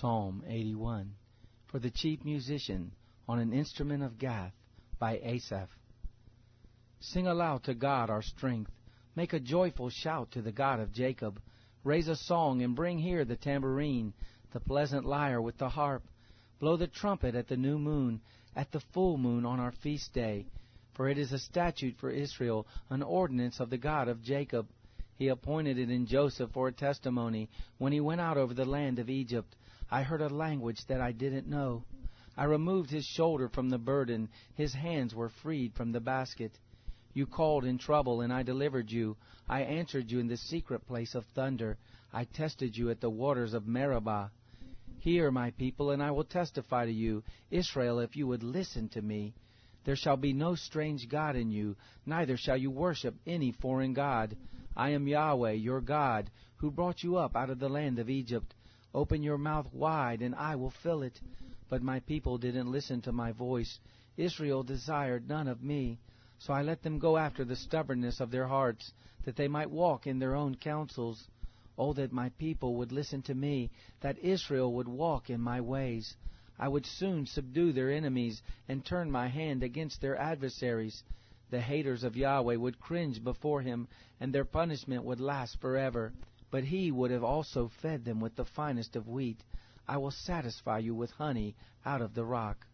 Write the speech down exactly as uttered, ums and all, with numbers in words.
Psalm eighty-one, for the chief musician, on an instrument of Gath, by Asaph. Sing aloud to God our strength. Make a joyful shout to the God of Jacob. Raise a song and bring here the tambourine, the pleasant lyre with the harp. Blow the trumpet at the new moon, at the full moon on our feast day. For it is a statute for Israel, an ordinance of the God of Jacob. He appointed it in Joseph for a testimony when he went out over the land of Egypt. I heard a language that I didn't know. I removed his shoulder from the burden. His hands were freed from the basket. You called in trouble, and I delivered you. I answered you in the secret place of thunder. I tested you at the waters of Meribah. Hear, my people, and I will testify to you. Israel, if you would listen to me. There shall be no strange god in you, neither shall you worship any foreign god. I am Yahweh, your God, who brought you up out of the land of Egypt. Open your mouth wide, and I will fill it. But my people didn't listen to my voice. Israel desired none of me. So I let them go after the stubbornness of their hearts, that they might walk in their own counsels. Oh, that my people would listen to me, that Israel would walk in my ways. I would soon subdue their enemies and turn my hand against their adversaries. The haters of Yahweh would cringe before him, and their punishment would last forever. But he would have also fed them with the finest of wheat. I will satisfy you with honey out of the rock.